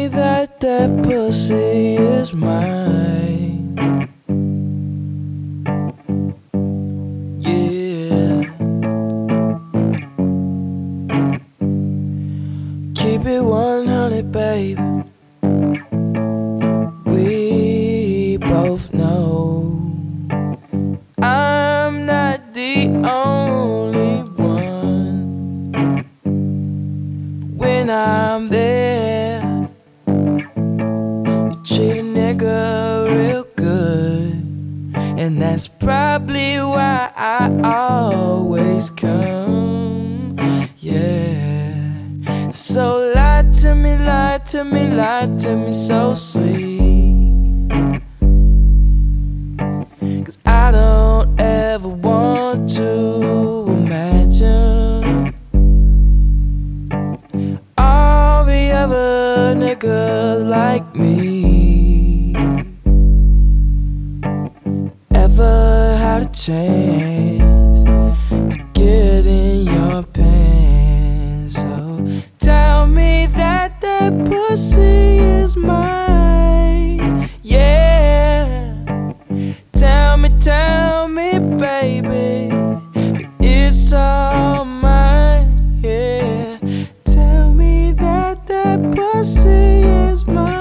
me that that pussy is mine. Yeah. Keep it 100, baby. We both know I'm not the only one. When I'm there, you treat a nigga real good, and that's probably why I always come. Yeah. So lie to me, lie to me, lie to me so sweet, 'cause I don't ever want to imagine all the other niggas like me ever had a chance to get in your pants. So tell me that that pussy is mine. Yeah. Tell me, baby, it's all mine. Yeah. Tell me that that pussy is mine.